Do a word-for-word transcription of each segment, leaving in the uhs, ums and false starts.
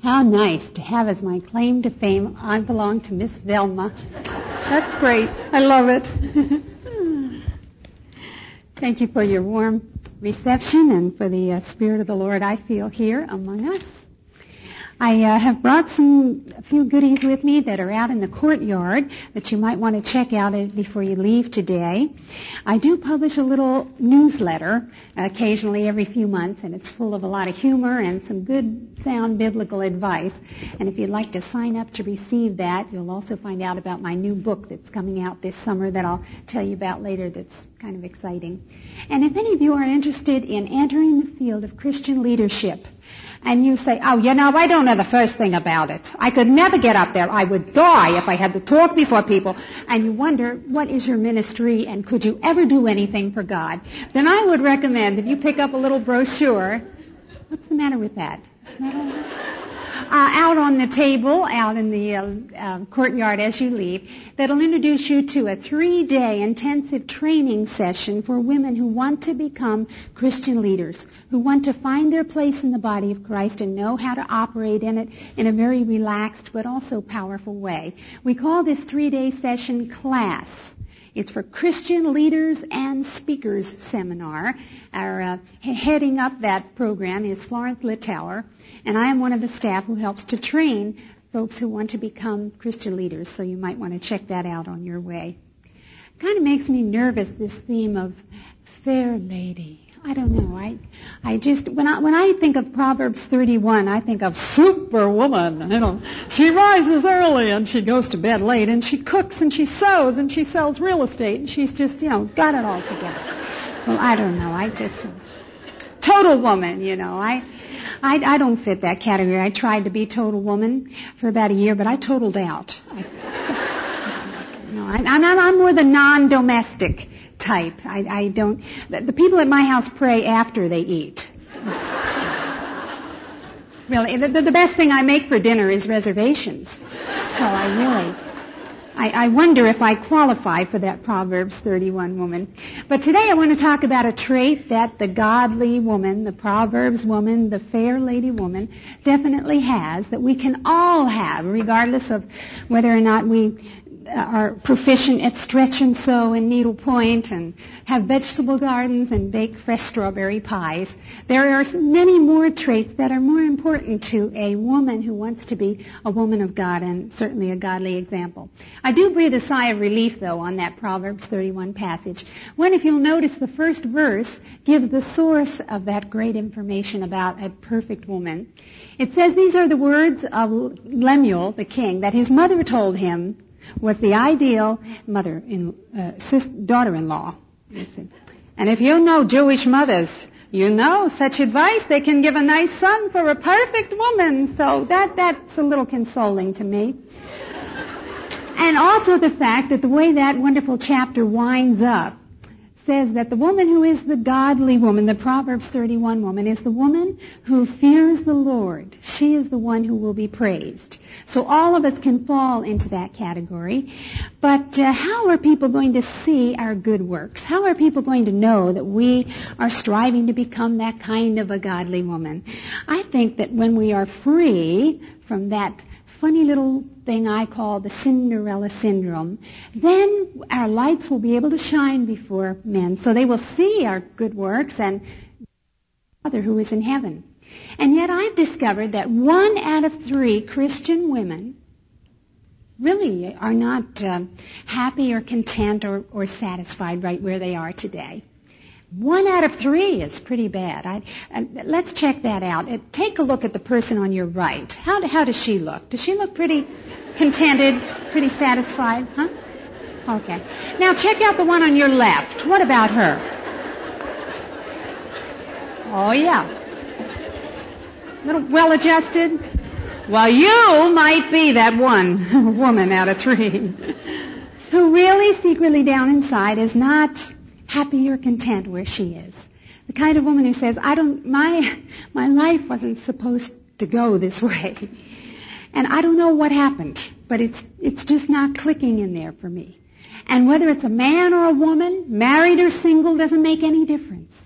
How nice to have as my claim to fame, I belong to Miss Velma. That's great. I love it. Thank you for your warm reception and for the uh, Spirit of the Lord I feel here among us. I uh, have brought some a few goodies with me that are out in the courtyard that you might want to check out before you leave today. I do publish a little newsletter uh, occasionally every few months, and it's full of a lot of humor and some good sound biblical advice. And if you'd like to sign up to receive that, you'll also find out about my new book that's coming out this summer that I'll tell you about later that's kind of exciting. And if any of you are interested in entering the field of Christian leadership, and you say, oh, you know, I don't know the first thing about it. I could never get up there. I would die if I had to talk before people. And you wonder, what is your ministry and could you ever do anything for God? Then I would recommend that you pick up a little brochure. What's the matter with that? Isn't that all right? Uh, out on the table, out in the uh, uh, courtyard as you leave, that'll introduce you to a three-day intensive training session for women who want to become Christian leaders, who want to find their place in the body of Christ and know how to operate in it in a very relaxed but also powerful way. We call this three-day session CLASS. It's for Christian Leaders and Speakers Seminar. Our uh, heading up that program is Florence Littauer, and I am one of the staff who helps to train folks who want to become Christian leaders, so you might want to check that out on your way. Kind of makes me nervous, this theme of fair lady. I don't know. I, I just when I when I think of Proverbs thirty-one, I think of superwoman. You know, she rises early and she goes to bed late, and she cooks and she sews and she sells real estate, and she's just you know got it all together. Well, I don't know. I just total woman. You know, I, I I don't fit that category. I tried to be total woman for about a year, but I totaled out. I, no, I, I'm I'm more the non-domestic type. I, I don't. The, the people at my house pray after they eat. Really, the, the best thing I make for dinner is reservations. So I really, I, I wonder if I qualify for that Proverbs thirty-one woman. But today I want to talk about a trait that the godly woman, the Proverbs woman, the fair lady woman definitely has, that we can all have, regardless of whether or not we are proficient at stretch and sew and needlepoint and have vegetable gardens and bake fresh strawberry pies. There are many more traits that are more important to a woman who wants to be a woman of God and certainly a godly example. I do breathe a sigh of relief, though, on that Proverbs thirty-one passage, when, if you'll notice, the first verse gives the source of that great information about a perfect woman. It says these are the words of Lemuel, the king, that his mother told him was the ideal mother in uh, sis, daughter-in-law. And if you know Jewish mothers, you know such advice, they can give a nice son for a perfect woman. So that that's a little consoling to me. And also the fact that the way that wonderful chapter winds up says that the woman who is the godly woman, the Proverbs thirty-one woman, is the woman who fears the Lord. She is the one who will be praised. So all of us can fall into that category. But uh, how are people going to see our good works? How are people going to know that we are striving to become that kind of a godly woman? I think that when we are free from that funny little thing I call the Cinderella syndrome, then our lights will be able to shine before men. So they will see our good works and Father who is in heaven. And yet I've discovered that one out of three Christian women really are not um, happy or content or, or satisfied right where they are today. One out of three is pretty bad. I, uh, let's check that out. Uh, take a look at the person on your right. How, how does she look? Does she look pretty contented, pretty satisfied? Huh? Okay. Now check out the one on your left. What about her? Oh, yeah. Little well-adjusted? Well, you might be that one woman out of three who really secretly down inside is not happy or content where she is. The kind of woman who says, I don't, my, my life wasn't supposed to go this way. And I don't know what happened, but it's, it's just not clicking in there for me. And whether it's a man or a woman, married or single, doesn't make any difference.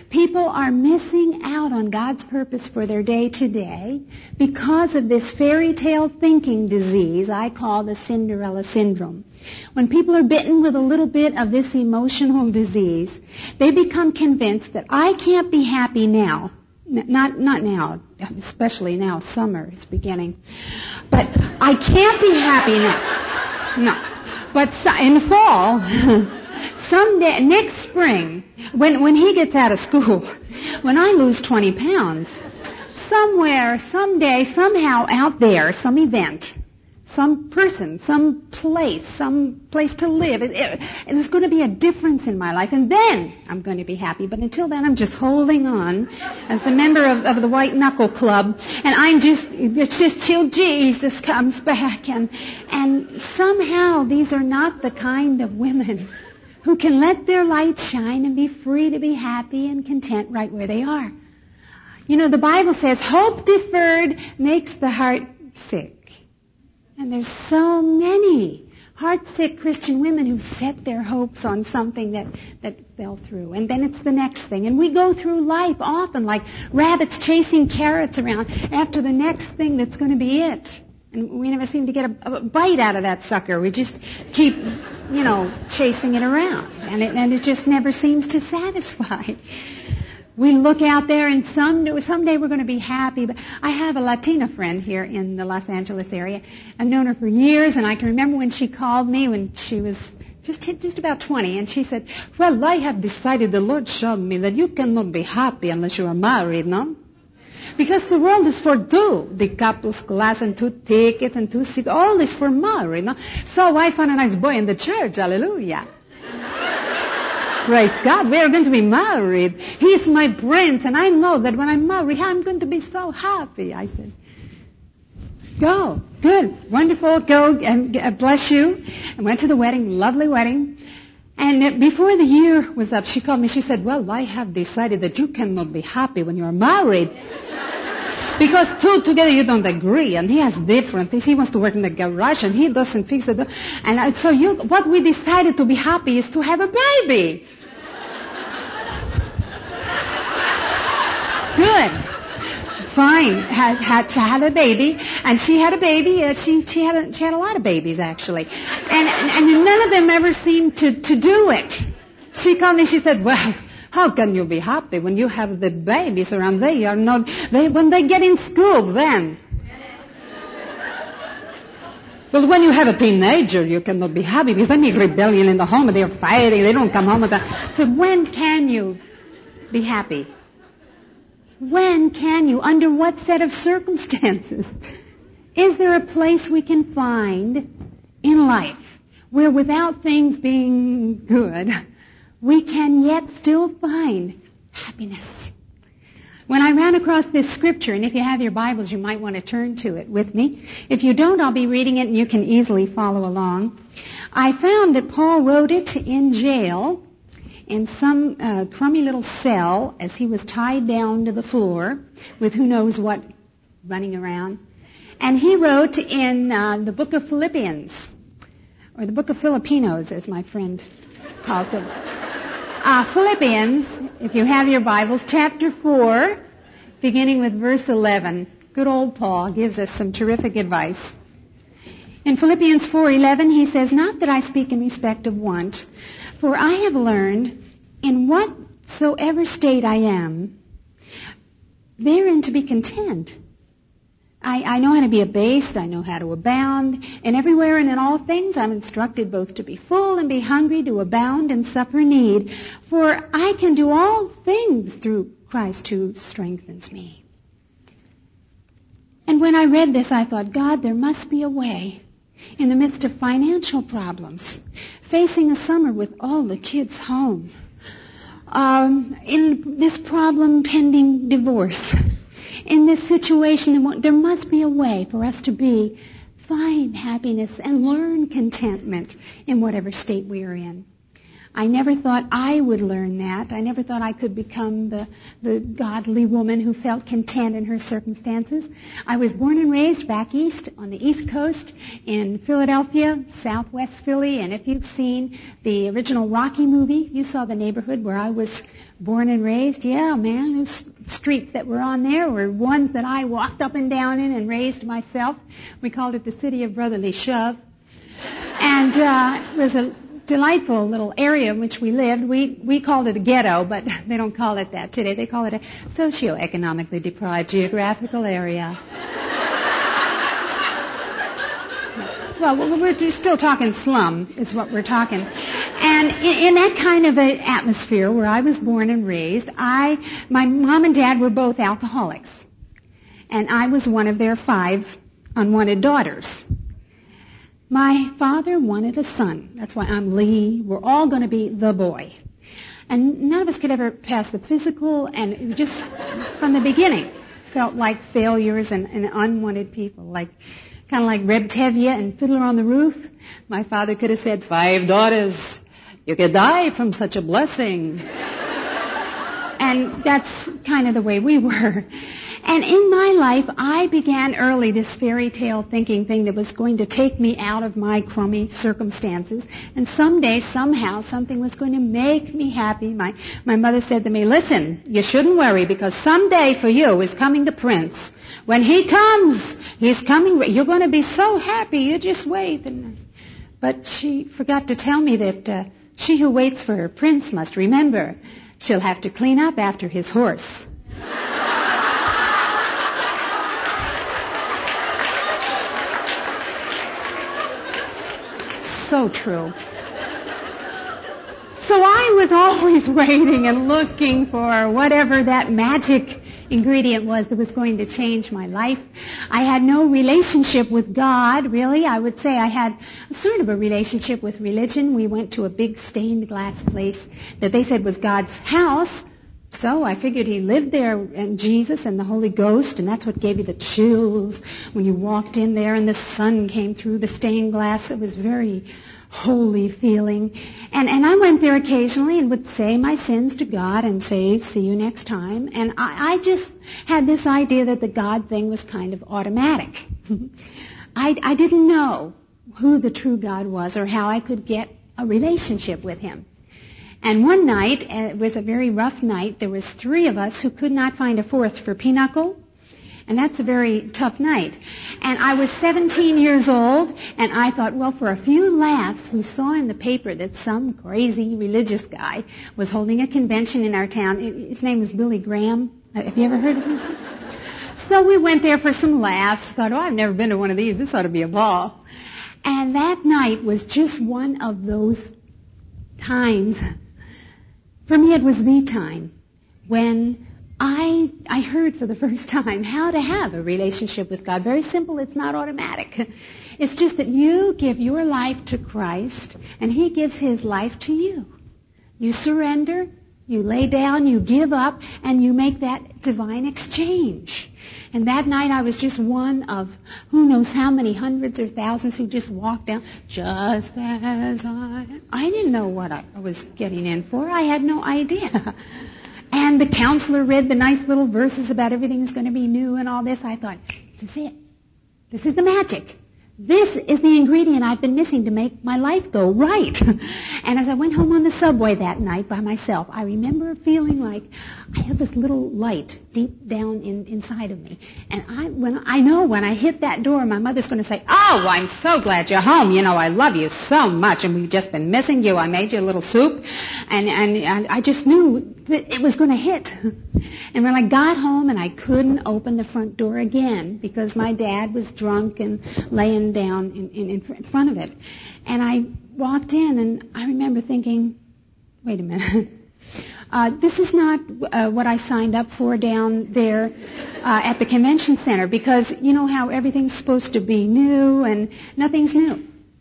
People are missing out on God's purpose for their day today because of this fairy tale thinking disease I call the Cinderella syndrome. When people are bitten with a little bit of this emotional disease, they become convinced that I can't be happy now. N- not, not now, especially now, summer is beginning. But I can't be happy now. No. But so, in fall, someday, next spring, when, when he gets out of school, when I lose twenty pounds, somewhere, someday, somehow out there, some event, some person, some place, some place to live, it, it, there's going to be a difference in my life, and then I'm going to be happy. But until then, I'm just holding on as a member of, of the White Knuckle Club, and I'm just, it's just till Jesus comes back. And, and somehow these are not the kind of women who can let their light shine and be free to be happy and content right where they are. You know, the Bible says, hope deferred makes the heart sick. And there's so many heart-sick Christian women who set their hopes on something that, that fell through. And then it's the next thing. And we go through life often like rabbits chasing carrots around after the next thing that's going to be it. And we never seem to get a, a bite out of that sucker. We just keep, you know, chasing it around. And it, and it just never seems to satisfy. We look out there and some, someday we're going to be happy. But I have a Latina friend here in the Los Angeles area. I've known her for years, and I can remember when she called me when she was just just about twenty, and she said, well, I have decided, the Lord showed me that you cannot be happy unless you are married, no? Because the world is for two. The couples class and two tickets and two seats, all is for married, no? So I found a nice boy in the church, hallelujah. Praise God, we are going to be married. He's my prince, and I know that when I'm married, I'm going to be so happy. I said, go, good, wonderful, go, and bless you. I went to the wedding, lovely wedding. And before the year was up, she called me, she said, well, I have decided that you cannot be happy when you're married. Because two together you don't agree, and he has different things. He wants to work in the garage, and he doesn't fix the door. And I, so you, what we decided to be happy is to have a baby. Good. Fine. Had, had, had a baby, and she had a baby. Uh, she, she had a, she had a lot of babies, actually. And, and none of them ever seemed to, to do it. She called me, she said, well, how can you be happy when you have the babies around? They are not, they, when they get in school, then. Well, when you have a teenager, you cannot be happy because they make rebellion in the home, and they're fighting, they don't come home with that. So when can you be happy? When can you? Under what set of circumstances? Is there a place we can find in life where without things being good, we can yet still find happiness? When I ran across this scripture, and if you have your Bibles, you might want to turn to it with me. If you don't, I'll be reading it and you can easily follow along. I found that Paul wrote it in jail in some uh, crummy little cell as he was tied down to the floor with who knows what running around. And he wrote in uh, the book of Philippians, or the book of Filipinos, as my friend calls it. Uh, Philippians, if you have your Bibles, chapter four, beginning with verse eleven. Good old Paul gives us some terrific advice. In Philippians four eleven, he says, not that I speak in respect of want, for I have learned in whatsoever state I am, therein to be content. I, I know how to be abased, I know how to abound, and everywhere and in all things I'm instructed both to be full and be hungry, to abound and suffer need. For I can do all things through Christ who strengthens me. And when I read this, I thought, God, there must be a way in the midst of financial problems, facing a summer with all the kids home, um, in this problem pending divorce, in this situation, there must be a way for us to be, find happiness and learn contentment in whatever state we are in. I never thought I would learn that. I never thought I could become the, the godly woman who felt content in her circumstances. I was born and raised back east on the East Coast in Philadelphia, southwest Philly, and if you've seen the original Rocky movie, you saw the neighborhood where I was Born and raised, yeah, man, those streets that were on there were ones that I walked up and down in and raised myself. We called it the city of brotherly shove. And uh, it was a delightful little area in which we lived. We we called it a ghetto, but they don't call it that today. They call it a socioeconomically deprived geographical area. Well, we're just still talking slum is what we're talking. And in, in that kind of an atmosphere where I was born and raised, I, my mom and dad were both alcoholics. And I was one of their five unwanted daughters. My father wanted a son. That's why I'm Lee. We're all going to be the boy. And none of us could ever pass the physical, and it just from the beginning felt like failures and, and unwanted people, like kind of like Reb Tevye and Fiddler on the Roof. My father could have said, five daughters, you could die from such a blessing. And that's kind of the way we were. And in my life, I began early this fairy tale thinking thing that was going to take me out of my crummy circumstances. And someday, somehow, something was going to make me happy. My, my mother said to me, listen, you shouldn't worry because someday for you is coming the prince. When he comes, he's coming, you're going to be so happy, you just wait. And, but she forgot to tell me that uh, she who waits for her prince must remember she'll have to clean up after his horse. So true. So I was always waiting and looking for whatever that magic ingredient was that was going to change my life. I had no relationship with God, really. I would say I had sort of a relationship with religion. We went to a big stained glass place that they said was God's house. So I figured he lived there, and Jesus and the Holy Ghost, and that's what gave you the chills when you walked in there and the sun came through the stained glass. It was very holy feeling. And and I went there occasionally and would say my sins to God and say, see you next time. And I, I just had this idea that the God thing was kind of automatic. I, I didn't know who the true God was or how I could get a relationship with him. And one night, it was a very rough night, there was three of us who could not find a fourth for pinochle. And that's a very tough night. And I was seventeen years old, and I thought, well, for a few laughs, we saw in the paper that some crazy religious guy was holding a convention in our town. His name was Billy Graham. Have you ever heard of him? So we went there for some laughs. Thought, oh, I've never been to one of these. This ought to be a ball. And that night was just one of those times. For me, it was the time when I I heard for the first time how to have a relationship with God. Very simple. It's not automatic. It's just that you give your life to Christ, and he gives his life to you. You surrender, you lay down, you give up, and you make that divine exchange. And that night I was just one of who knows how many hundreds or thousands who just walked down, just as I... I didn't know what I was getting in for. I had no idea. And the counselor read the nice little verses about everything is going to be new and all this. I thought, this is it. This is the magic. This is the ingredient I've been missing to make my life go right. And as I went home on the subway that night by myself, I remember feeling like I had this little light deep down in, inside of me. And I, when I know when I hit that door, my mother's going to say, oh, I'm so glad you're home. You know, I love you so much, and we've just been missing you. I made you a little soup, and, and, and I just knew that it was going to hit. And when I got home, and I couldn't open the front door again because my dad was drunk and laying down in, in, in front of it. And I walked in, and I remember thinking, wait a minute. Uh, this is not uh, what I signed up for down there uh, at the convention center, because you know how everything's supposed to be new, and nothing's new.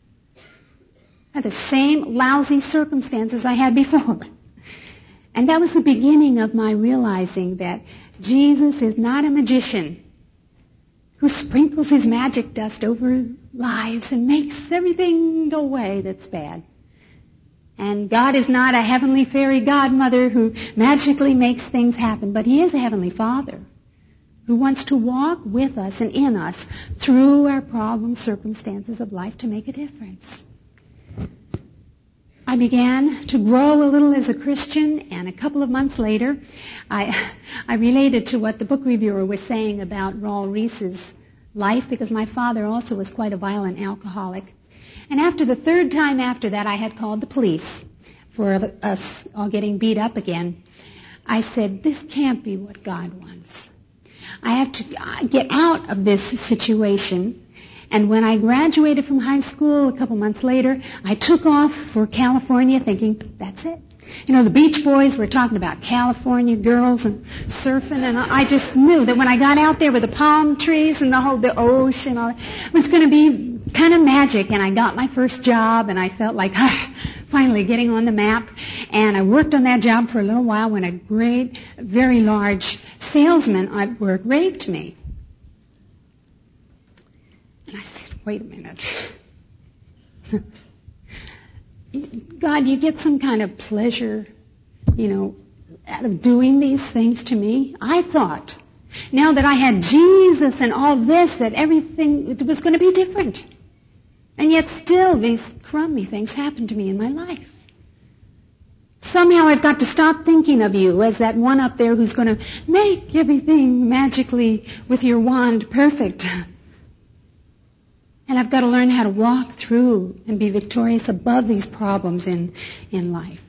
I had the same lousy circumstances I had before. And that was the beginning of my realizing that Jesus is not a magician who sprinkles his magic dust over lives and makes everything go away that's bad. And God is not a heavenly fairy godmother who magically makes things happen, but he is a heavenly Father who wants to walk with us and in us through our problems, circumstances of life to make a difference. I began to grow a little as a Christian, and a couple of months later, I, I related to what the book reviewer was saying about Raul Reese's life, because my father also was quite a violent alcoholic. And after the third time after that, I had called the police for us all getting beat up again. I said, this can't be what God wants. I have to get out of this situation. And when I graduated from high school a couple months later, I took off for California thinking, that's it. You know, the Beach Boys were talking about California girls and surfing, and I just knew that when I got out there with the palm trees and the whole the ocean, all, it was going to be kind of magic. And I got my first job, and I felt like, ah, finally getting on the map. And I worked on that job for a little while when a great, very large salesman at work raped me. And I said, wait a minute. God, you get some kind of pleasure, you know, out of doing these things to me? I thought, now that I had Jesus and all this, that everything it was going to be different. And yet still these crummy things happen to me in my life. Somehow I've got to stop thinking of you as that one up there who's going to make everything magically with your wand perfect. And I've got to learn how to walk through and be victorious above these problems in, in life.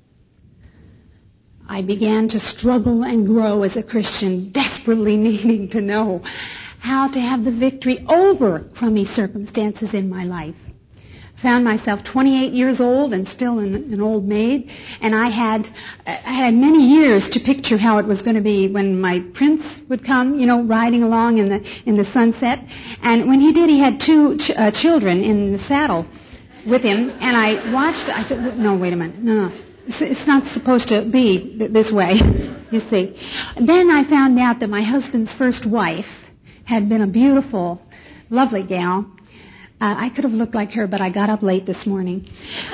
I began to struggle and grow as a Christian, desperately needing to know how to have the victory over crummy circumstances in my life. Found myself twenty-eight years old and still an, an old maid, and I had I had many years to picture how it was going to be when my prince would come, you know, riding along in the in the sunset. And when he did, he had two ch- uh, children in the saddle with him, and I watched. I said, "No, wait a minute, no, no, it's, it's not supposed to be th- this way." You see. Then I found out that my husband's first wife had been a beautiful, lovely gal. Uh, I could have looked like her, but I got up late this morning.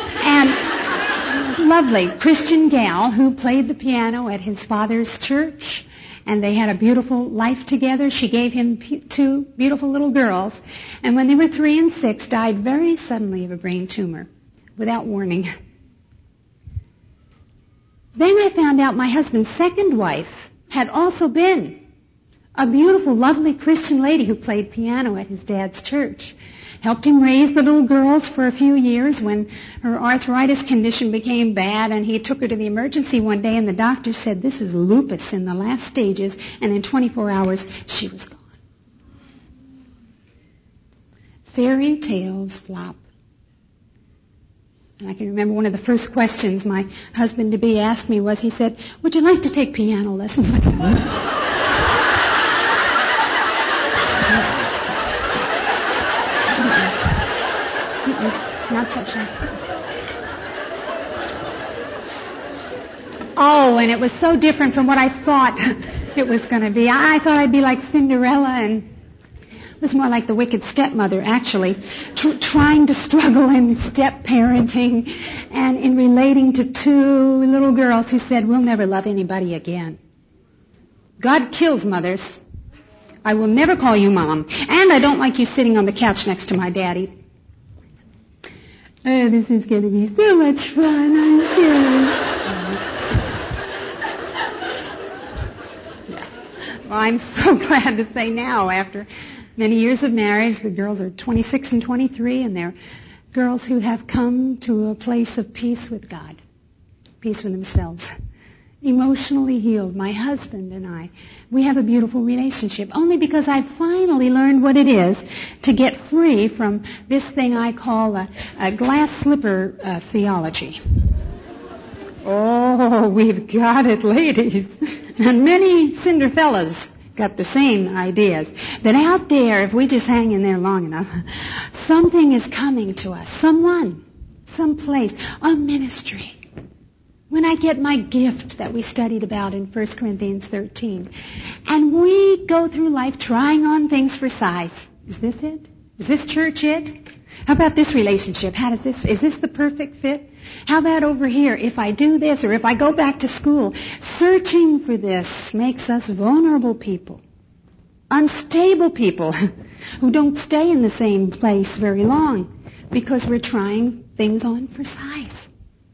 And lovely Christian gal who played the piano at his father's church, and they had a beautiful life together. She gave him p- two beautiful little girls, and when they were three and six, died very suddenly of a brain tumor, without warning. Then I found out my husband's second wife had also been a beautiful, lovely Christian lady who played piano at his dad's church. Helped him raise the little girls for a few years when her arthritis condition became bad, and he took her to the emergency one day, and the doctor said, this is lupus in the last stages, and in twenty-four hours, she was gone. Fairy tales flop. And I can remember one of the first questions my husband-to-be asked me was, he said, would you like to take piano lessons? I said, what? Not touching. Oh, and it was so different from what I thought it was going to be. I thought I'd be like Cinderella, and it was more like the wicked stepmother, actually, tr- trying to struggle in step-parenting and in relating to two little girls who said, we'll never love anybody again. God kills mothers. I will never call you Mom, and I don't like you sitting on the couch next to my daddy. Oh, this is going to be so much fun, I'm sure. Yeah. Well, I'm so glad to say now, after many years of marriage, the girls are twenty-six and twenty-three, and they're girls who have come to a place of peace with God, peace with themselves. Emotionally healed. My husband and I, we have a beautiful relationship only because I finally learned what it is to get free from this thing I call a, a glass slipper uh, theology. Oh, we've got it, ladies. And many cinder fellas got the same ideas. That out there, if we just hang in there long enough, something is coming to us. Someone, someplace, a ministry. When I get my gift that we studied about in First Corinthians thirteen, and we go through life trying on things for size. Is this it? Is this church it? How about this relationship? How does this, is this the perfect fit? How about over here? If I do this, or if I go back to school, searching for this makes us vulnerable people, unstable people who don't stay in the same place very long because we're trying things on for size.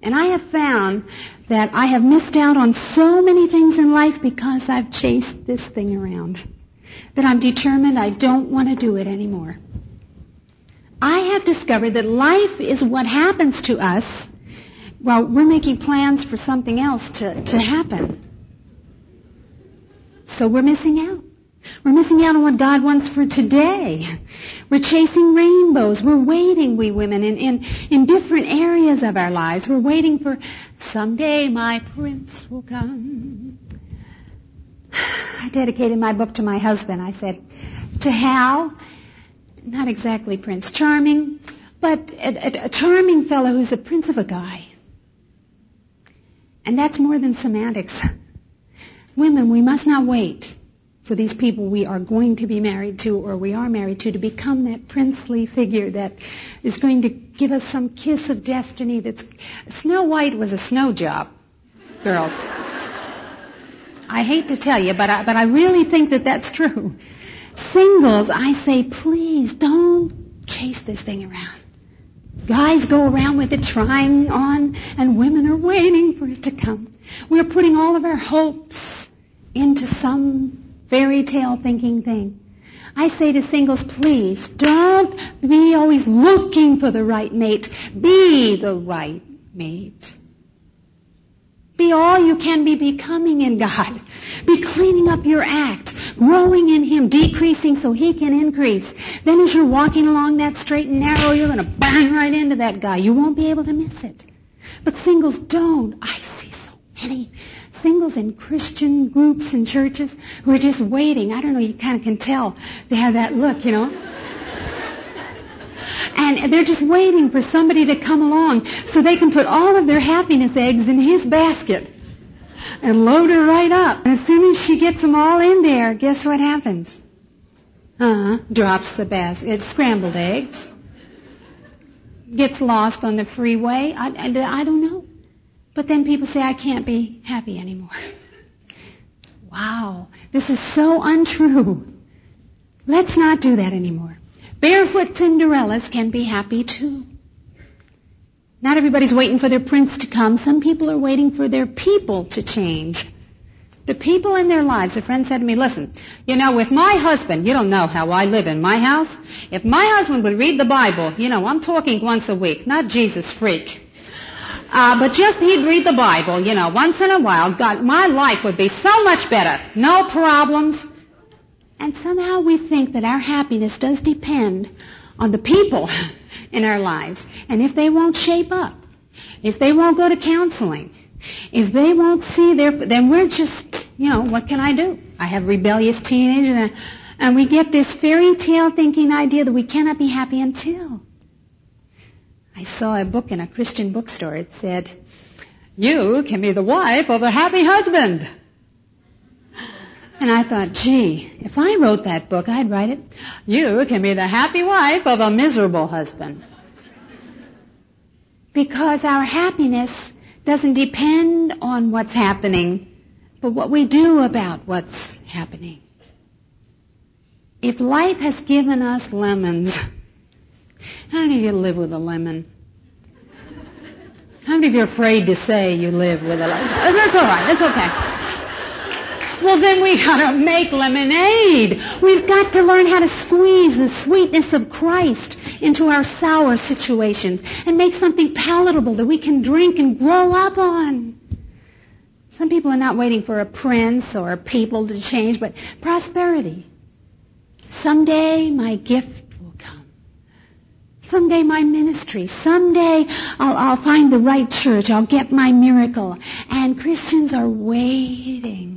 And I have found that I have missed out on so many things in life because I've chased this thing around. That I'm determined I don't want to do it anymore. I have discovered that life is what happens to us while we're making plans for something else to, to happen. So we're missing out. We're missing out on what God wants for today. We're chasing rainbows. We're waiting, we women, in, in, in different areas of our lives. We're waiting for someday my prince will come. I dedicated my book to my husband. I said, to Hal, not exactly Prince Charming, but a, a, a charming fellow who's a prince of a guy. And that's more than semantics. Women, we must not wait for these people we are going to be married to or we are married to to become that princely figure that is going to give us some kiss of destiny. That's Snow White was a snow job, girls. I hate to tell you, but I, but I really think that that's true. Singles, I say, please don't chase this thing around. Guys go around with it trying on, and women are waiting for it to come. We're putting all of our hopes into some fairy tale thinking thing. I say to singles, please don't be always looking for the right mate. Be the right mate. Be all you can be becoming in God. Be cleaning up your act, growing in Him, decreasing so He can increase. Then as you're walking along that straight and narrow, you're going to bang right into that guy. You won't be able to miss it. But singles don't. I see so many singles in Christian groups and churches who are just waiting. I don't know, you kind of can tell they have that look, you know. And they're just waiting for somebody to come along so they can put all of their happiness eggs in his basket and load her right up. And as soon as she gets them all in there, guess what happens? Uh-huh. Drops the basket. It's scrambled eggs. Gets lost on the freeway. I, I, I don't know. But then people say, I can't be happy anymore. Wow. This is so untrue. Let's not do that anymore. Barefoot Cinderellas can be happy too. Not everybody's waiting for their prince to come. Some people are waiting for their people to change. The people in their lives. A friend said to me, listen, you know, with my husband, you don't know how I live in my house. If my husband would read the Bible, you know, I'm talking once a week, not Jesus freak. Uh, but just he'd read the Bible, you know, once in a while, God, my life would be so much better. No problems. And somehow we think that our happiness does depend on the people in our lives. And if they won't shape up, if they won't go to counseling, if they won't see their, then we're just, you know, what can I do? I have rebellious teenagers, and, and we get this fairy tale thinking idea that we cannot be happy until. I saw a book in a Christian bookstore. It said, you can be the wife of a happy husband. And I thought, gee, if I wrote that book, I'd write it, you can be the happy wife of a miserable husband. Because our happiness doesn't depend on what's happening, but what we do about what's happening. If life has given us lemons, how many of you live with a lemon? How many of you are afraid to say you live with a lemon? That's all right. That's okay. Well, then we gotta make lemonade. We've got to learn how to squeeze the sweetness of Christ into our sour situations and make something palatable that we can drink and grow up on. Some people are not waiting for a prince or people to change, but prosperity. Someday my gift will come. Someday my ministry. Someday I'll, I'll find the right church. I'll get my miracle. And Christians are waiting.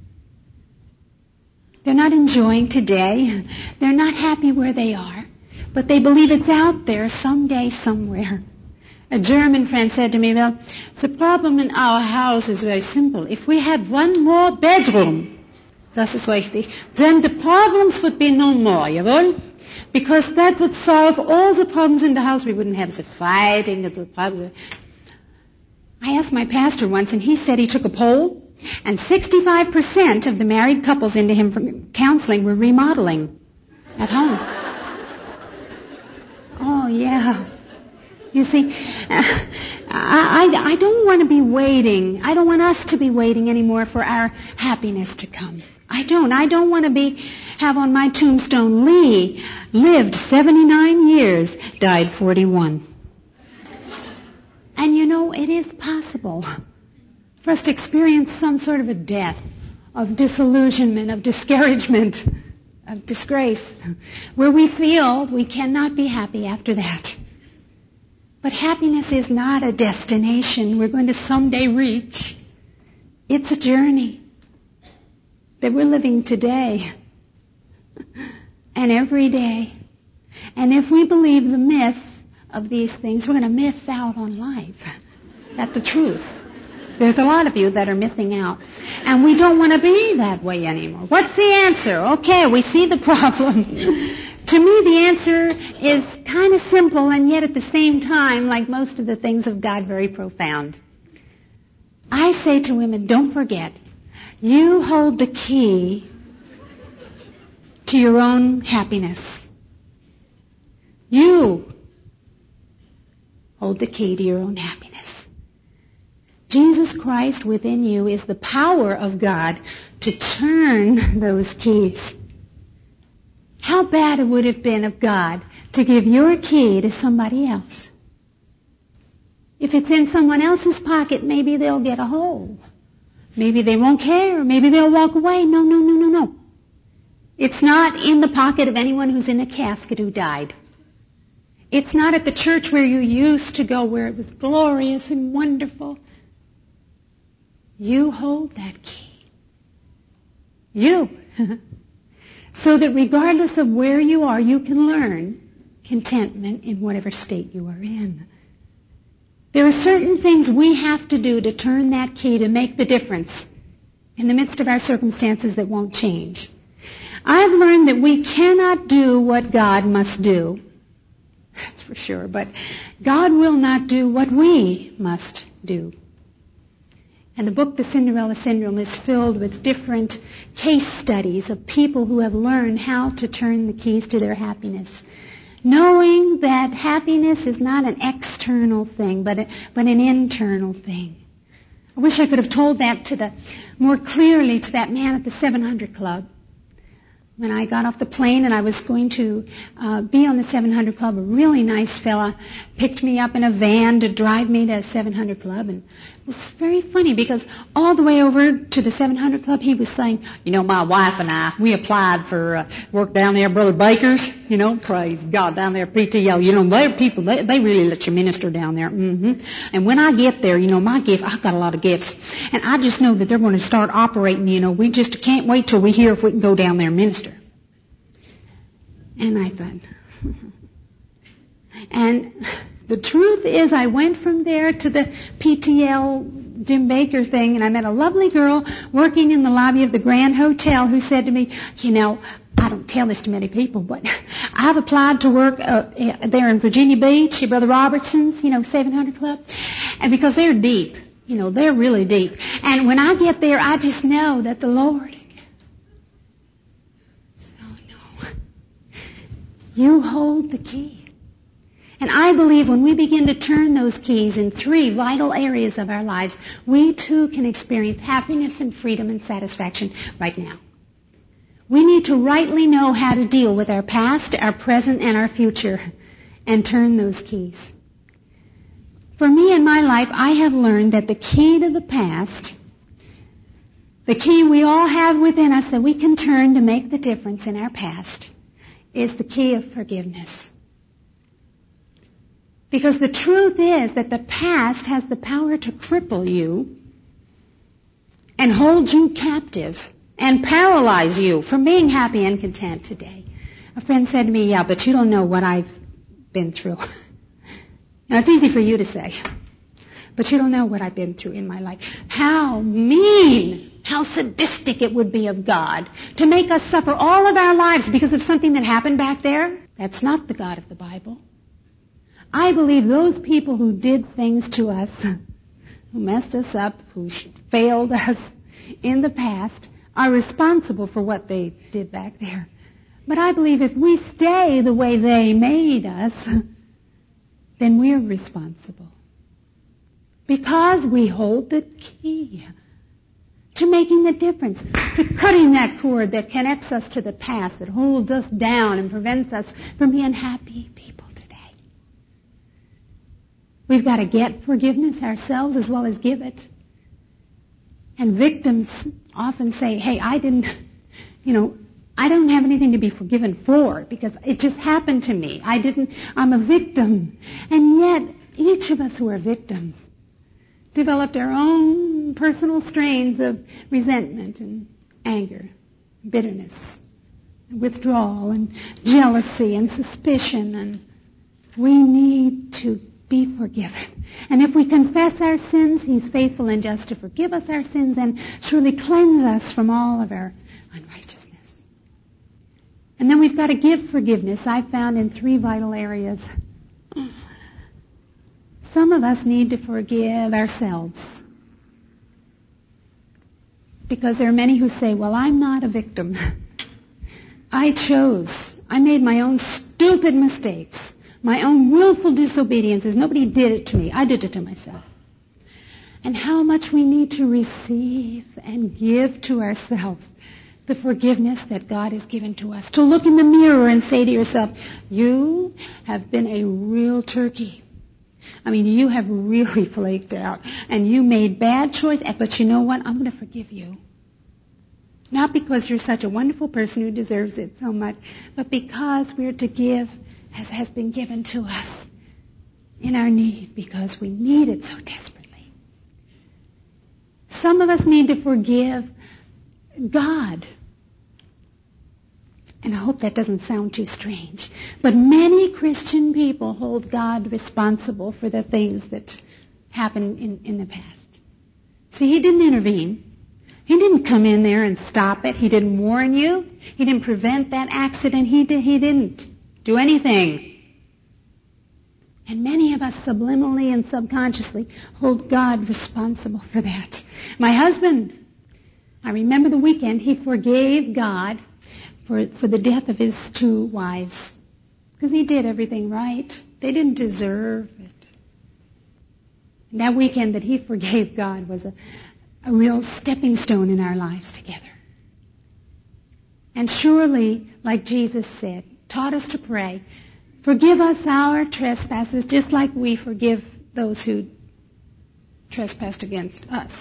They're not enjoying today. They're not happy where they are. But they believe it's out there someday, somewhere. A German friend said to me, well, the problem in our house is very simple. If we had one more bedroom, das ist richtig, then the problems would be no more, jawohl? Because that would solve all the problems in the house. We wouldn't have the fighting, the problems. I asked my pastor once, and he said he took a poll, and sixty-five percent of the married couples into him from counseling were remodeling at home. Oh, yeah. You see, I, I, I don't want to be waiting. I don't want us to be waiting anymore for our happiness to come. I don't. I don't want to be, have on my tombstone, Lee lived seventy-nine years, died forty-one. And you know, it is possible for us to experience some sort of a death, of disillusionment, of discouragement, of disgrace, where we feel we cannot be happy after that. But happiness is not a destination we're going to someday reach. It's a journey that we're living today and every day. And if we believe the myth of these things, we're going to miss out on life. That's the truth. There's a lot of you that are missing out. And we don't want to be that way anymore. What's the answer? Okay, we see the problem. To me, the answer is kind of simple, and yet at the same time, like most of the things of God, very profound. I say to women, don't forget, you hold the key to your own happiness. You hold the key to your own happiness. Jesus Christ within you is the power of God to turn those keys. How bad it would have been of God to give your key to somebody else. If it's in someone else's pocket, maybe they'll get a hole. Maybe they won't care. Maybe they'll walk away. No, no, no, no, no. It's not in the pocket of anyone who's in a casket who died. It's not at the church where you used to go, where it was glorious and wonderful. You hold that key. You. So that regardless of where you are, you can learn contentment in whatever state you are in. There are certain things we have to do to turn that key to make the difference in the midst of our circumstances that won't change. I've learned that we cannot do what God must do. That's for sure. But God will not do what we must do. And the book, The Cinderella Syndrome, is filled with different case studies of people who have learned how to turn the keys to their happiness. Knowing that happiness is not an external thing, but, a, but an internal thing. I wish I could have told that to the more clearly to that man at the seven hundred Club. When I got off the plane and I was going to uh, be on the seven hundred Club, a really nice fella picked me up in a van to drive me to seven hundred Club. And it was very funny because all the way over to the seven hundred Club, he was saying, you know, my wife and I, we applied for uh, work down there, Brother Baker's, you know, praise God, down there, P T O. You know, they're people, they, they really let you minister down there. Mm-hmm. And when I get there, you know, my gift, I've got a lot of gifts. And I just know that they're going to start operating, you know. We just can't wait till we hear if we can go down there and minister. And I thought, and the truth is I went from there to the P T L Jim Baker thing, and I met a lovely girl working in the lobby of the Grand Hotel who said to me, you know, I don't tell this to many people, but I've applied to work uh, there in Virginia Beach, Brother Robertson's, you know, seven hundred Club, and because they're deep, you know, they're really deep. And when I get there, I just know that the Lord, you hold the key. And I believe when we begin to turn those keys in three vital areas of our lives, we too can experience happiness and freedom and satisfaction right now. We need to rightly know how to deal with our past, our present, and our future, and turn those keys. For me in my life, I have learned that the key to the past, the key we all have within us that we can turn to make the difference in our past, is the key of forgiveness. Because the truth is that the past has the power to cripple you and hold you captive and paralyze you from being happy and content today. A friend said to me, yeah, but you don't know what I've been through. Now, it's easy for you to say, but you don't know what I've been through in my life. How mean, how sadistic it would be of God to make us suffer all of our lives because of something that happened back there. That's not the God of the Bible. I believe those people who did things to us, who messed us up, who failed us in the past, are responsible for what they did back there. But I believe if we stay the way they made us, then we're responsible. Because we hold the key to making the difference, to cutting that cord that connects us to the past, that holds us down and prevents us from being happy people today. We've got to get forgiveness ourselves as well as give it. And victims often say, hey, I didn't, you know, I don't have anything to be forgiven for because it just happened to me. I didn't, I'm a victim. And yet, each of us who are victims developed our own personal strains of resentment and anger, bitterness, withdrawal and jealousy and suspicion, and we need to be forgiven. And if we confess our sins, He's faithful and just to forgive us our sins and surely cleanse us from all of our unrighteousness. And then we've got to give forgiveness, I found, in three vital areas. Some of us need to forgive ourselves. Because there are many who say, well, I'm not a victim. I chose. I made my own stupid mistakes, my own willful disobediences. Nobody did it to me. I did it to myself. And how much we need to receive and give to ourselves the forgiveness that God has given to us. To look in the mirror and say to yourself, you have been a real turkey. I mean, you have really flaked out, and you made bad choices, but you know what? I'm going to forgive you. Not because you're such a wonderful person who deserves it so much, but because we're to give as has been given to us in our need, because we need it so desperately. Some of us need to forgive God. And I hope that doesn't sound too strange. But many Christian people hold God responsible for the things that happened in, in the past. See, He didn't intervene. He didn't come in there and stop it. He didn't warn you. He didn't prevent that accident. He, did, he didn't do anything. And many of us subliminally and subconsciously hold God responsible for that. My husband, I remember the weekend, he forgave God For, for the death of his two wives. Because he did everything right. They didn't deserve it. And that weekend that he forgave God was a, a real stepping stone in our lives together. And surely, like Jesus said, taught us to pray, forgive us our trespasses just like we forgive those who trespassed against us.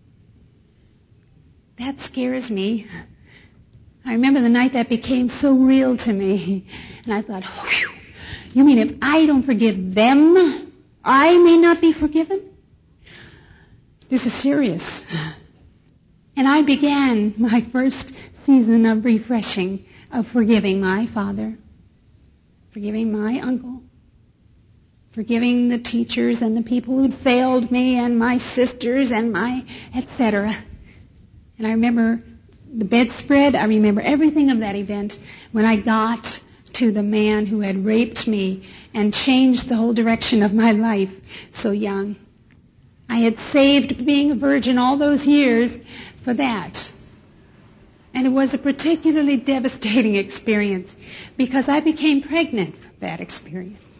That scares me. I remember the night that became so real to me. And I thought, whew, you mean if I don't forgive them, I may not be forgiven? This is serious. And I began my first season of refreshing, of forgiving my father, forgiving my uncle, forgiving the teachers and the people who'd failed me and my sisters and my et cetera. And I remember the bedspread, I remember everything of that event when I got to the man who had raped me and changed the whole direction of my life so young. I had saved being a virgin all those years for that. And it was a particularly devastating experience because I became pregnant from that experience.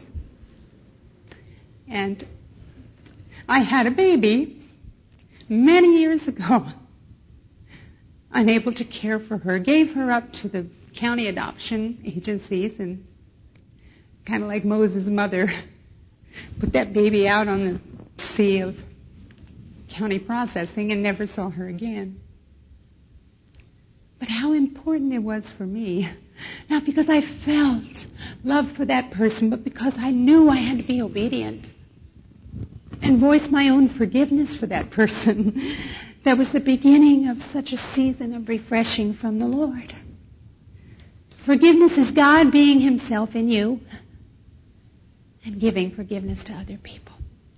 And I had a baby many years ago. Unable to care for her, gave her up to the county adoption agencies and kind of like Moses' mother, put that baby out on the sea of county processing and never saw her again. But how important it was for me, not because I felt love for that person, but because I knew I had to be obedient and voice my own forgiveness for that person. That was the beginning of such a season of refreshing from the Lord. Forgiveness is God being Himself in you and giving forgiveness to other people.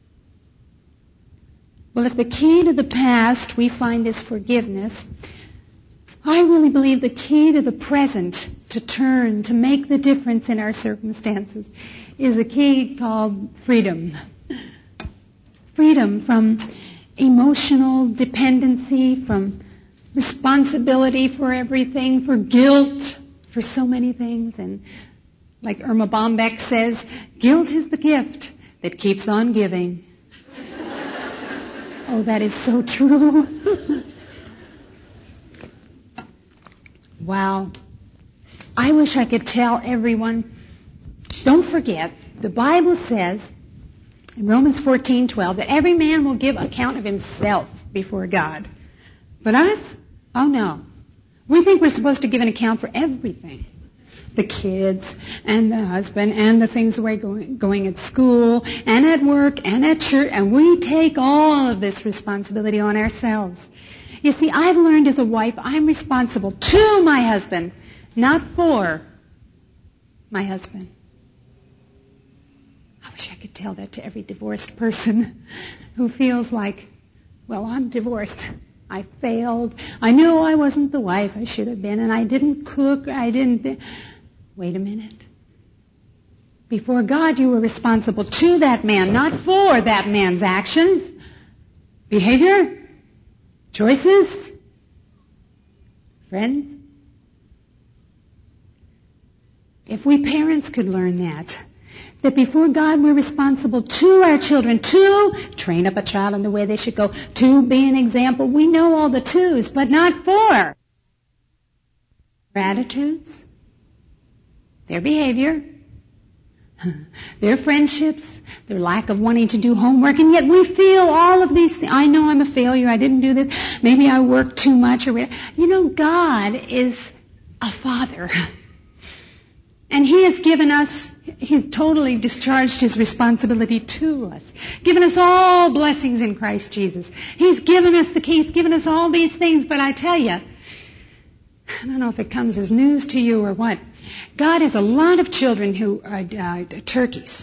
Well, if the key to the past we find is forgiveness, I really believe the key to the present, to turn, to make the difference in our circumstances, is a key called freedom. Freedom from emotional dependency, from responsibility for everything, for guilt, for so many things. And like Irma Bombeck says, guilt is the gift that keeps on giving. Oh, that is so true. Wow. I wish I could tell everyone, don't forget, the Bible says in Romans fourteen twelve that every man will give account of himself before God. But us? Oh no. We think we're supposed to give an account for everything. The kids and the husband and the things we're going, going at school and at work and at church, and we take all of this responsibility on ourselves. You see, I've learned as a wife, I'm responsible to my husband, not for my husband. I wish I could tell that to every divorced person who feels like, well, I'm divorced. I failed. I knew I wasn't the wife I should have been, and I didn't cook. I didn't... Th- Wait a minute. Before God, you were responsible to that man, not for that man's actions, behavior, choices, friends. If we parents could learn that, that before God we're responsible to our children, to train up a child in the way they should go, to be an example. We know all the twos, but not for their attitudes, their behavior, their friendships, their lack of wanting to do homework, and yet we feel all of these things. I know I'm a failure. I didn't do this. Maybe I worked too much. Or you know, God is a father. And He has given us, He's totally discharged His responsibility to us. Given us all blessings in Christ Jesus. He's given us the key. He's given us all these things. But I tell you, I don't know if it comes as news to you or what. God has a lot of children who are uh, turkeys.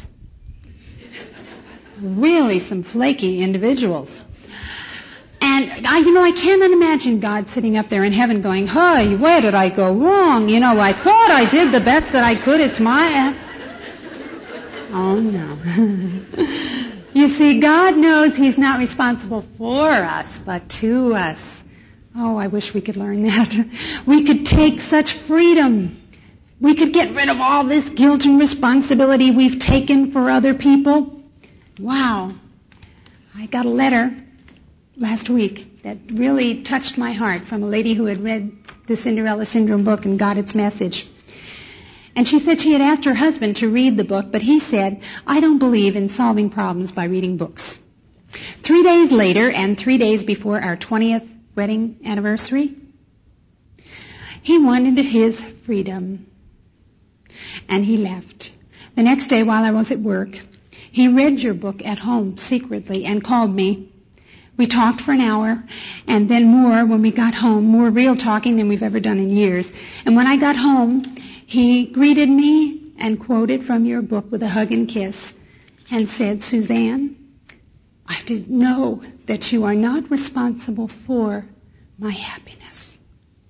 Really some flaky individuals. And, I, you know, I cannot imagine God sitting up there in heaven going, hey, where did I go wrong? You know, I thought I did the best that I could. It's my... Oh, no. You see, God knows He's not responsible for us, but to us. Oh, I wish we could learn that. We could take such freedom. We could get rid of all this guilt and responsibility we've taken for other people. Wow. I got a letter last week that really touched my heart from a lady who had read the Cinderella Syndrome book and got its message. And she said she had asked her husband to read the book, but he said, I don't believe in solving problems by reading books. Three days later, and three days before our twentieth wedding anniversary, he wanted his freedom. And he left. The next day while I was at work, he read your book at home secretly and called me. We talked for an hour, and then more when we got home, more real talking than we've ever done in years. And when I got home, he greeted me and quoted from your book with a hug and kiss and said, Suzanne, I didn't know that you are not responsible for my happiness.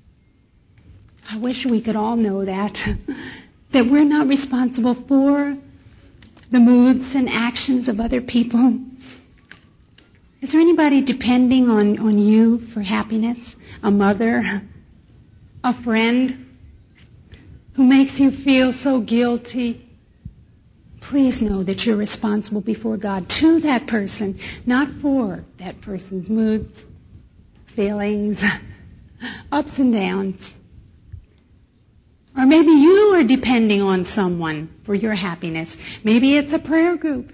I wish we could all know that, that we're not responsible for the moods and actions of other people. Is there anybody depending on, on you for happiness? A mother? A friend? Who makes you feel so guilty? Please know that you're responsible before God to that person, not for that person's moods, feelings, ups and downs. Or maybe you are depending on someone for your happiness. Maybe it's a prayer group,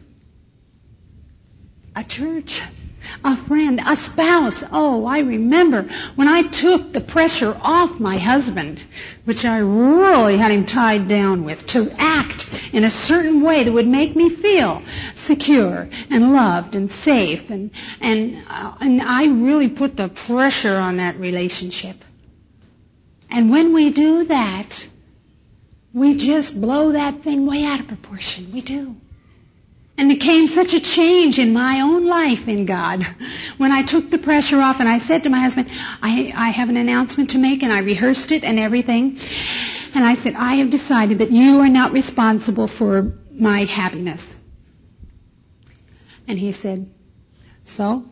a church, a friend, a spouse. Oh, I remember when I took the pressure off my husband, which I really had him tied down with, to act in a certain way that would make me feel secure and loved and safe. And, and, uh, and I really put the pressure on that relationship. And when we do that, we just blow that thing way out of proportion. We do. And it came such a change in my own life in God when I took the pressure off and I said to my husband, I, I have an announcement to make, and I rehearsed it and everything. And I said, I have decided that you are not responsible for my happiness. And he said, so?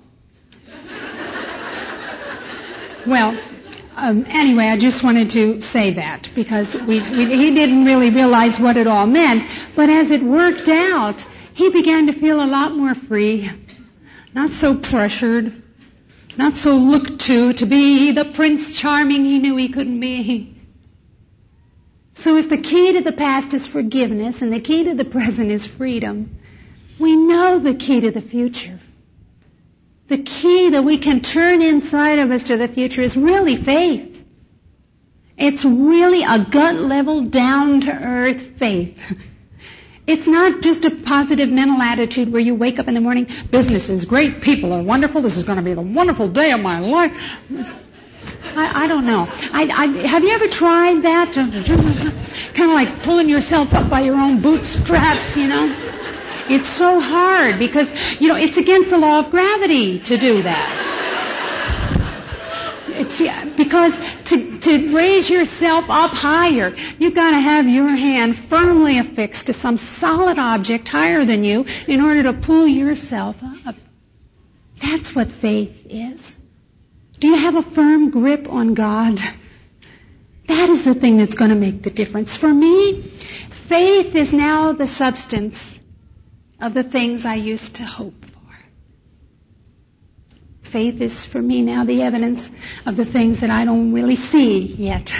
Well, Um, anyway, I just wanted to say that because we, we, he didn't really realize what it all meant. But as it worked out, he began to feel a lot more free, not so pressured, not so looked to to be the Prince Charming he knew he couldn't be. So if the key to the past is forgiveness and the key to the present is freedom, we know the key to the future. The key that we can turn inside of us to the future is really faith. It's really a gut-level, down-to-earth faith. It's not just a positive mental attitude where you wake up in the morning, business is great, people are wonderful, this is going to be the wonderful day of my life. I, I don't know. I, I, have you ever tried that? Kind of like pulling yourself up by your own bootstraps, you know? It's so hard because, you know, it's against the law of gravity to do that. It's yeah, because to, to raise yourself up higher, you've got to have your hand firmly affixed to some solid object higher than you in order to pull yourself up. That's what faith is. Do you have a firm grip on God? That is the thing that's going to make the difference. For me, faith is now the substance of the things I used to hope for. Faith is for me now the evidence of the things that I don't really see yet.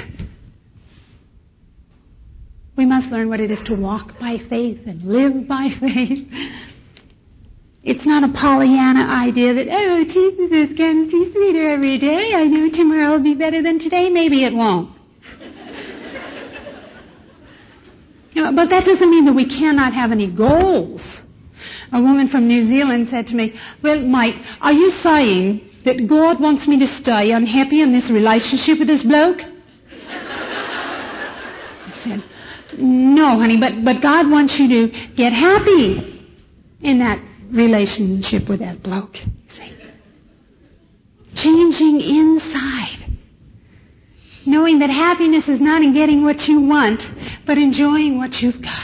We must learn what it is to walk by faith and live by faith. It's not a Pollyanna idea that, oh, Jesus is going to be sweeter every day. I know tomorrow will be better than today. Maybe it won't. You know, but that doesn't mean that we cannot have any goals. A woman from New Zealand said to me, well, Mike, are you saying that God wants me to stay unhappy in this relationship with this bloke? I said, no, honey, but, but God wants you to get happy in that relationship with that bloke. See? Changing inside. Knowing that happiness is not in getting what you want, but enjoying what you've got.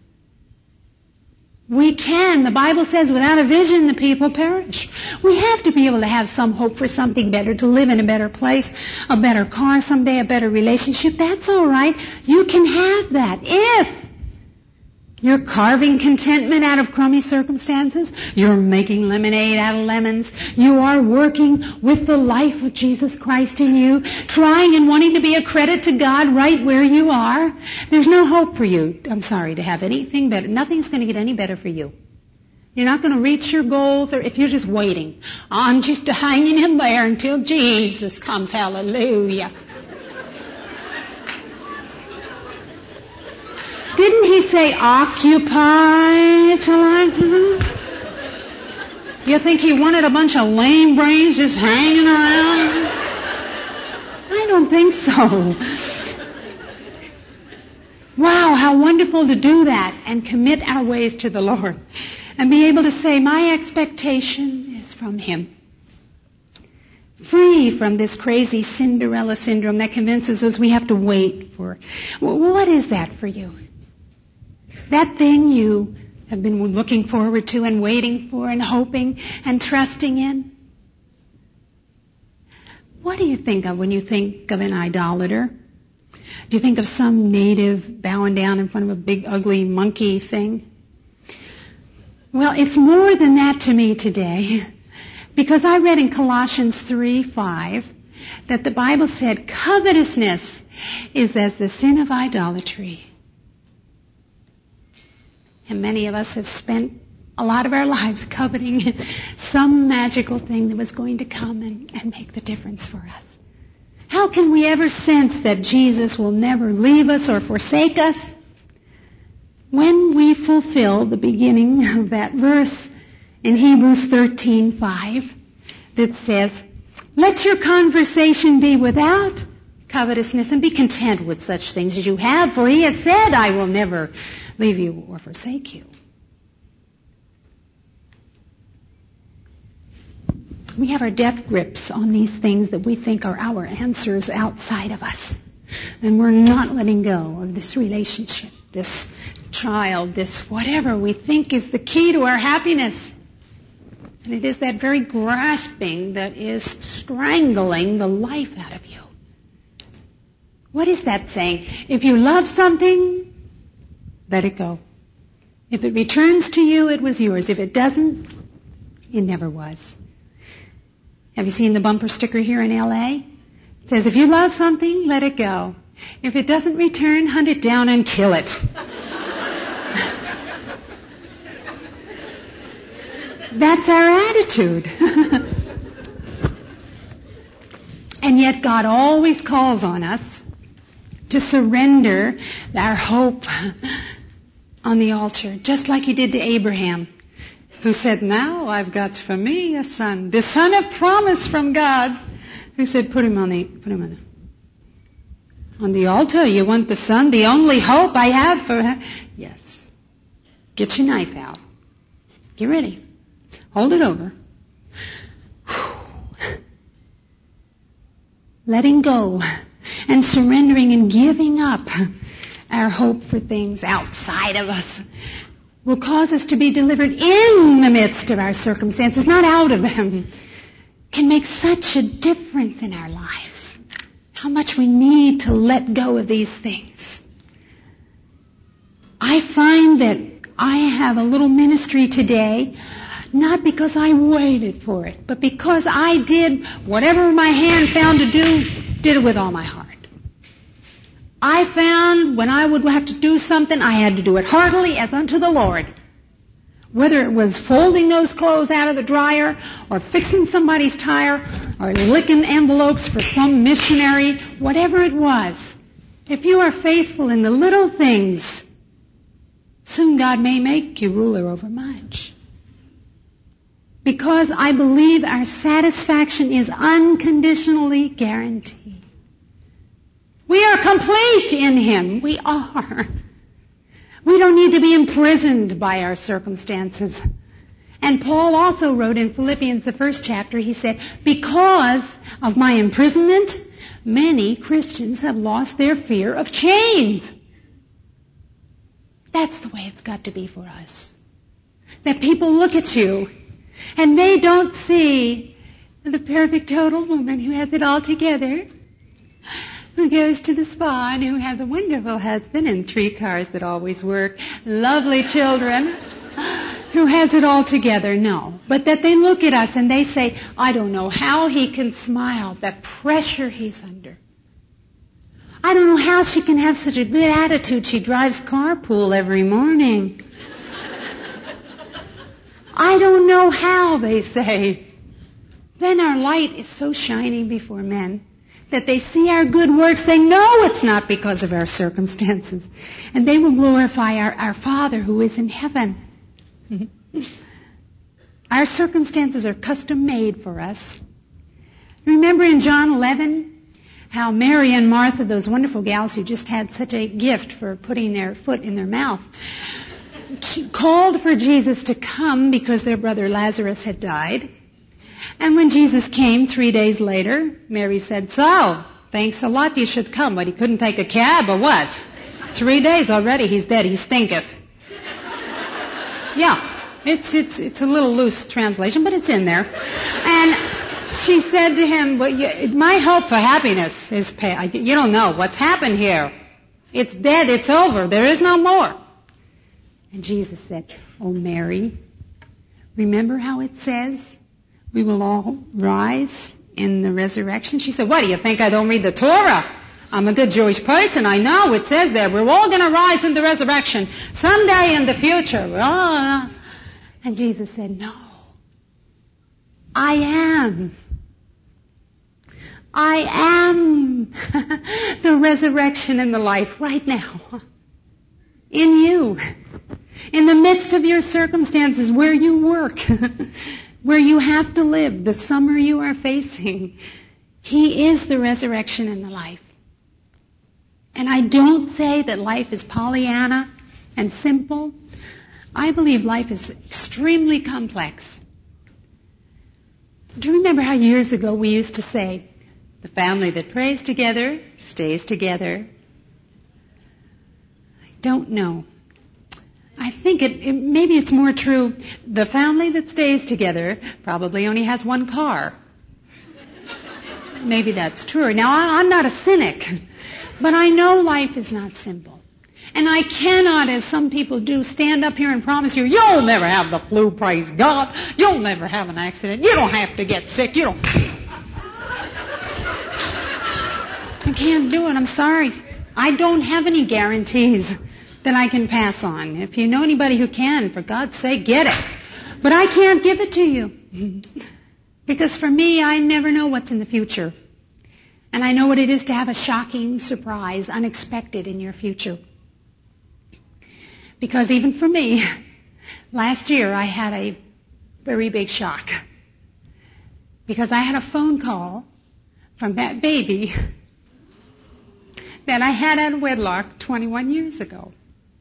We can. The Bible says without a vision the people perish. We have to be able to have some hope for something better, to live in a better place, a better car someday, a better relationship. That's all right. You can have that if you're carving contentment out of crummy circumstances. You're making lemonade out of lemons. You are working with the life of Jesus Christ in you, trying and wanting to be a credit to God right where you are. There's no hope for you, I'm sorry, to have anything better. Nothing's going to get any better for you. You're not going to reach your goals or if you're just waiting. I'm just hanging in there until Jesus comes. Hallelujah. Didn't he say, occupy till I... You think he wanted a bunch of lame brains just hanging around? I don't think so. Wow, how wonderful to do that and commit our ways to the Lord and be able to say, my expectation is from him. Free from this crazy Cinderella syndrome that convinces us we have to wait for. What is that for you? That thing you have been looking forward to and waiting for and hoping and trusting in? What do you think of when you think of an idolater? Do you think of some native bowing down in front of a big ugly monkey thing? Well, it's more than that to me today, because I read in Colossians three five that the Bible said covetousness is as the sin of idolatry. And many of us have spent a lot of our lives coveting some magical thing that was going to come and, and make the difference for us. How can we ever sense that Jesus will never leave us or forsake us? When we fulfill the beginning of that verse in Hebrews thirteen five that says, let your conversation be without covetousness and be content with such things as you have, for he has said, I will never leave you or forsake you. We have our death grips on these things that we think are our answers outside of us. And we're not letting go of this relationship, this child, this whatever we think is the key to our happiness. And it is that very grasping that is strangling the life out of you. What is that saying? If you love something, let it go. If it returns to you, it was yours. If it doesn't, it never was. Have you seen the bumper sticker here in L A? It says, if you love something, let it go. If it doesn't return, hunt it down and kill it. That's our attitude. And yet God always calls on us to surrender our hope on the altar, just like He did to Abraham, who said, now I've got for me a son, the son of promise from God, who said, put him on the, put him on the, on the altar. You want the son, the only hope I have for him? Yes. Get your knife out. Get ready. Hold it over. Letting go and surrendering and giving up our hope for things outside of us will cause us to be delivered in the midst of our circumstances, not out of them. Can make such a difference in our lives. How much we need to let go of these things. I find that I have a little ministry today, not because I waited for it, but because I did whatever my hand found to do, did it with all my heart. I found when I would have to do something, I had to do it heartily as unto the Lord. Whether it was folding those clothes out of the dryer, or fixing somebody's tire, or licking envelopes for some missionary, whatever it was. If you are faithful in the little things, soon God may make you ruler over much. Because I believe our satisfaction is unconditionally guaranteed. We are complete in Him. We are. We don't need to be imprisoned by our circumstances. And Paul also wrote in Philippians, the first chapter, he said, because of my imprisonment, many Christians have lost their fear of chains. That's the way it's got to be for us. That people look at you and they don't see the perfect total woman who has it all together, who goes to the spa and who has a wonderful husband and three cars that always work, lovely children, who has it all together. No. But that they look at us and they say, I don't know how he can smile, that pressure he's under. I don't know how she can have such a good attitude. She drives carpool every morning. I don't know how, they say. Then our light is so shining before men that they see our good works. They know it's not because of our circumstances. And they will glorify our, our Father who is in heaven. Our circumstances are custom made for us. Remember in John eleven how Mary and Martha, those wonderful gals who just had such a gift for putting their foot in their mouth, called for Jesus to come because their brother Lazarus had died. And when Jesus came three days later, Mary said, so, thanks a lot you should come, but he couldn't take a cab or what? Three days already he's dead, he stinketh. Yeah, it's, it's, it's a little loose translation, but it's in there. And she said to him, well, you, my hope for happiness is, pay. You don't know what's happened here. It's dead, it's over, there is no more. And Jesus said, oh Mary, remember how it says we will all rise in the resurrection? She said, what, do you think I don't read the Torah? I'm a good Jewish person. I know it says there. We're all going to rise in the resurrection someday in the future. Oh. And Jesus said, no. I am. I am the resurrection and the life right now. In you. In the midst of your circumstances, where you work, where you have to live, the summer you are facing, He is the resurrection and the life. And I don't say that life is Pollyanna and simple. I believe life is extremely complex. Do you remember how years ago we used to say, the family that prays together stays together? I don't know. I think it, it maybe it's more true. The family that stays together probably only has one car. Maybe that's true. Now, I, I'm not a cynic, but I know life is not simple. And I cannot, as some people do, stand up here and promise you, you'll never have the flu, praise God. You'll never have an accident. You don't have to get sick. You don't. I can't do it. I'm sorry. I don't have any guarantees that I can pass on. If you know anybody who can, for God's sake, get it. But I can't give it to you. Because for me, I never know what's in the future. And I know what it is to have a shocking surprise, unexpected in your future. Because even for me, last year I had a very big shock. Because I had a phone call from that baby that I had out of wedlock twenty-one years ago.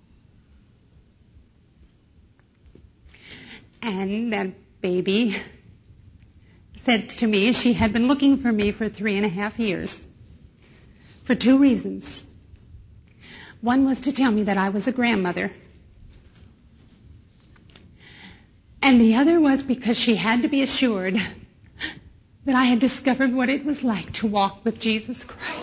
And that baby said to me she had been looking for me for three and a half years. For two reasons. One was to tell me that I was a grandmother. And the other was because she had to be assured that I had discovered what it was like to walk with Jesus Christ.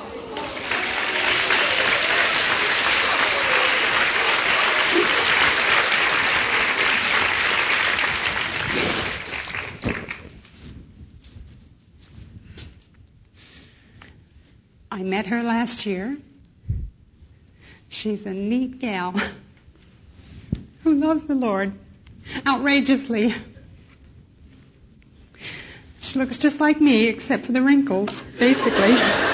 I met her last year. She's a neat gal who loves the Lord outrageously. She looks just like me, except for the wrinkles, basically.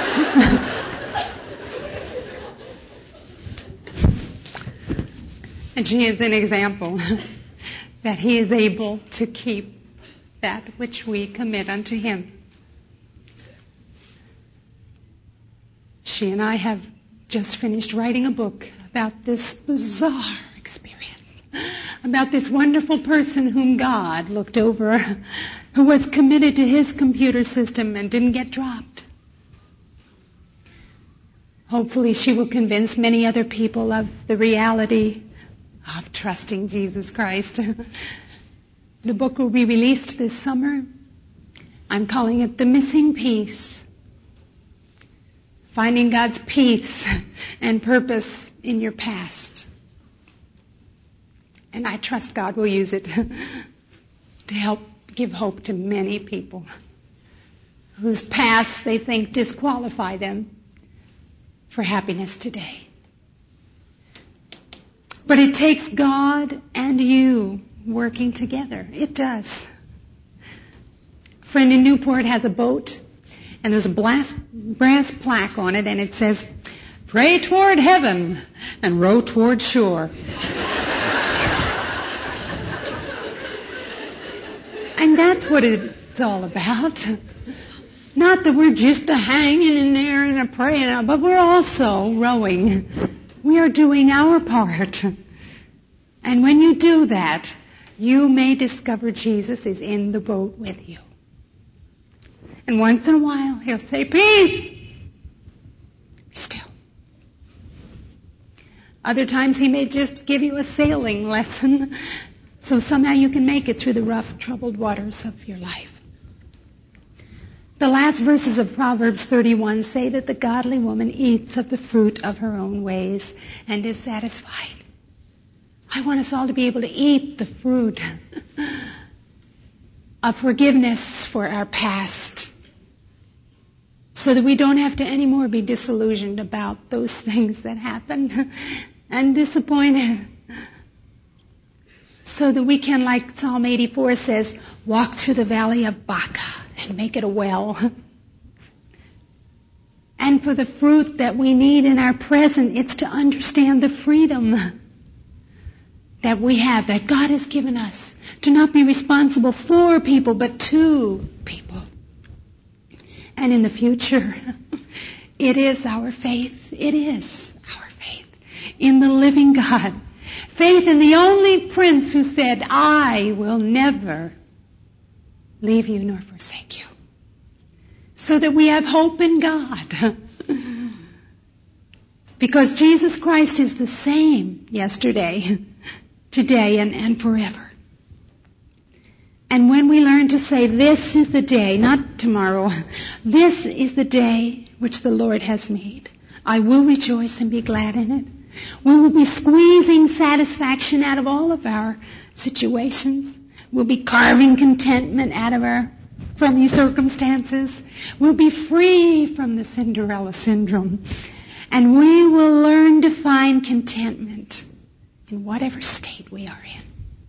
And she is an example that He is able to keep that which we commit unto Him. She and I have just finished writing a book about this bizarre experience, about this wonderful person whom God looked over, who was committed to His computer system and didn't get dropped. Hopefully she will convince many other people of the reality of trusting Jesus Christ. The book will be released this summer. I'm calling it The Missing Piece. Finding God's peace and purpose in your past. And I trust God will use it to help give hope to many people whose past they think disqualify them for happiness today. But it takes God and you working together. It does. A friend in Newport has a boat. And there's a brass, brass plaque on it, and it says, "Pray toward heaven and row toward shore." And that's what it's all about. Not that we're just a hanging in there and a praying, but we're also rowing. We are doing our part. And when you do that, you may discover Jesus is in the boat with you. And once in a while, He'll say, "Peace, be still." Other times, He may just give you a sailing lesson so somehow you can make it through the rough, troubled waters of your life. The last verses of Proverbs thirty-one say that the godly woman eats of the fruit of her own ways and is satisfied. I want us all to be able to eat the fruit of forgiveness for our past, so that we don't have to anymore be disillusioned about those things that happened and disappointed. So that we can, like Psalm eighty-four says, walk through the valley of Baca and make it a well. And for the fruit that we need in our present, it's to understand the freedom that we have, that God has given us, to not be responsible for people, but to people. And in the future, it is our faith. It is our faith in the living God. Faith in the only Prince who said, "I will never leave you nor forsake you." So that we have hope in God. Because Jesus Christ is the same yesterday, today, and, and forever. And when we learn to say, "This is the day," not tomorrow, "this is the day which the Lord has made. I will rejoice and be glad in it." We will be squeezing satisfaction out of all of our situations. We'll be carving contentment out of our friendly circumstances. We'll be free from the Cinderella syndrome. And we will learn to find contentment in whatever state we are in.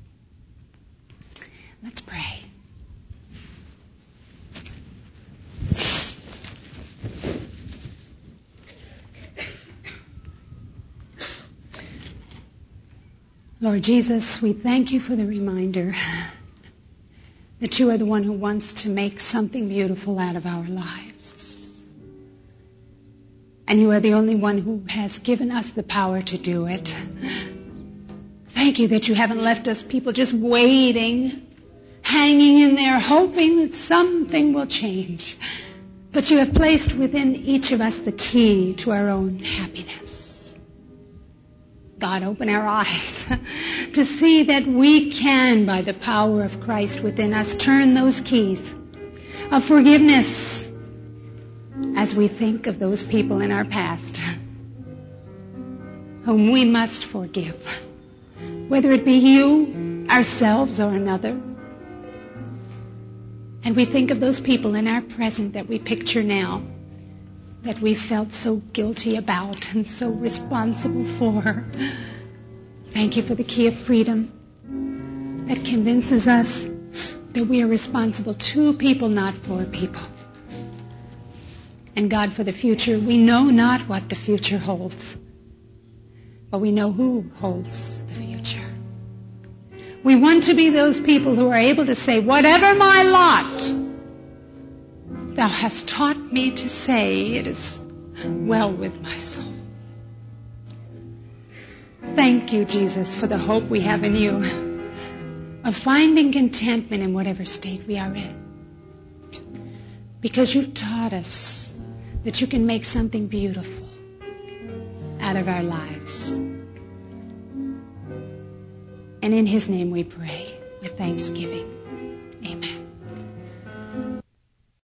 Let's pray. Lord Jesus, we thank you for the reminder that you are the one who wants to make something beautiful out of our lives. And you are the only one who has given us the power to do it. Thank you that you haven't left us people just waiting, hanging in there, hoping that something will change. But you have placed within each of us the key to our own happiness. God, open our eyes to see that we can, by the power of Christ within us, turn those keys of forgiveness as we think of those people in our past whom we must forgive, whether it be you, ourselves, or another. And we think of those people in our present that we picture now, that we felt so guilty about and so responsible for. Thank you for the key of freedom that convinces us that we are responsible to people, not for people. And God, for the future, we know not what the future holds, but we know who holds the future. We want to be those people who are able to say, whatever my lot, Thou hast taught me to say it is well with my soul. Thank you, Jesus, for the hope we have in you of finding contentment in whatever state we are in. Because you've taught us that you can make something beautiful out of our lives. And in His name we pray with thanksgiving.